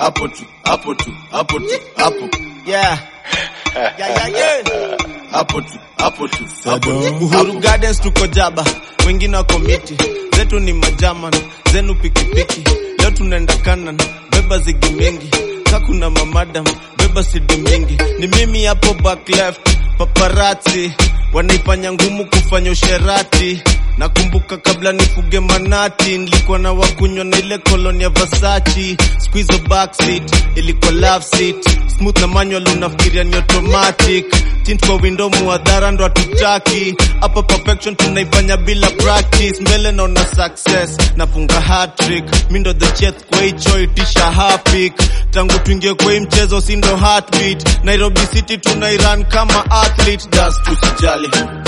hapo tu, hapo tu, hapo tu, hapo. Yeah. Hapo tu, hapo tu, hapo. Uhuru Gardens tuko jaba, wengine wako miti. Zetu ni majaman, zenu pikipiki. Leo tunaenda kanan, beba zigi mingi. Kakuna mamadam, beba sidi mingi. Ni mimi hapo back left, paparazzi wanaifanya ngumu kufanya usherati. Nakumbuka kabla nifuge manati, nilikuwa na wakunywa na ile koloni ya Versace. Squeeze backseat, ilikuwa love seat. Smooth na manual unafikiria ni automatic. Tint kwa window muadhara ndo hatutaki. Hapa perfection tunaifanya bila practice. Mbele naona success, nafunga hat-trick. Mindo the chest kwa hicho itisha hapik. Tangu tuingie kwa hii mchezo sindo heartbeat. Nairobi City tunairan kama athlete. Dust usijali,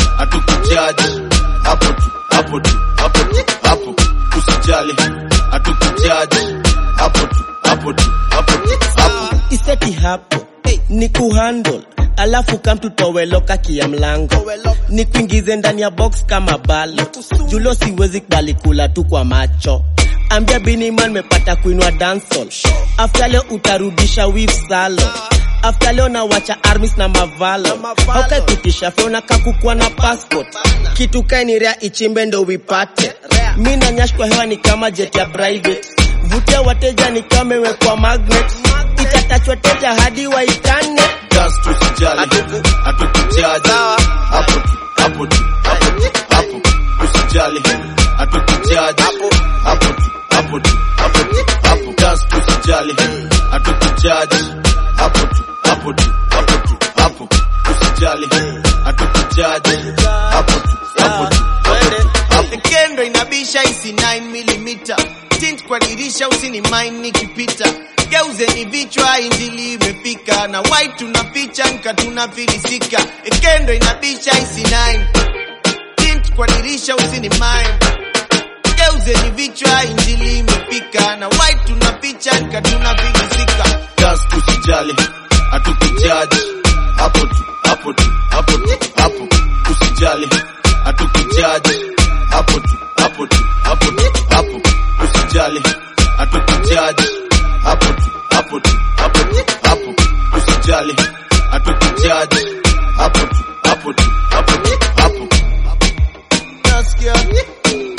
hatukujaji. Hapo tu, hapo tu, hapo tu, hapo. Usijali, hatukujaji. Hapo tu, hapo tu, hapo tu, hapo. Iseti hapo ni kuhandle, alafu come tutowe loka kia mlango. Ni kuingize ndani ya box kama balo. Julo siwezi kubali kula tu kwa macho. Ambia Biniman mepata kuinua dancehall. After leo utarudisha weave salon. After leo na wacha armies na mavalo. Haukai kutisha feona kakukua na passport. Kitu kaini rea ichimbe ndo wipate. Mina nyash kwa hewa ni kama jet ya private. Vutia wateja ni kama wekwa magnet. Itatachwa teja hadi waitane. Dust usijali, hatukujaji. Hapo tu, hapo tu, hapo tu, hapo. Usijali, hatukujaji. Hapo tu, hapo tu, hapo tu, hapo. Dust usijali, hatukujaji. Hapo tu, hapo tu, hapo tu, hapo. Usijali, hatukujaji. Hapo tu, hapo tu, hapo tu, hapo. Kendo inabisha isi 9mm. Tint kwa dirisha usini mind nikipita. Geuze ni vichwa injili imefika. Na white tunaficha nka tunafilisika. Kendo inabisha isi 9. Tint kwa dirisha usini mind. Geuze ni vichwa injili imefika. Na white tunaficha nka tunafilisika. Dust usijali, hatukujaji. Hapo tu, hapo tu, hapo tu, hapo. Usijali, hatukujaji. Hapo tu, hapo tu, hapo tu, hapo. Usijali, hatukujaji. Hapo tu, hapo tu, hapo tu, hapo. Usijali, hatukujaji. Hapo tu, hapo tu, hapo tu, hapo. Nasikia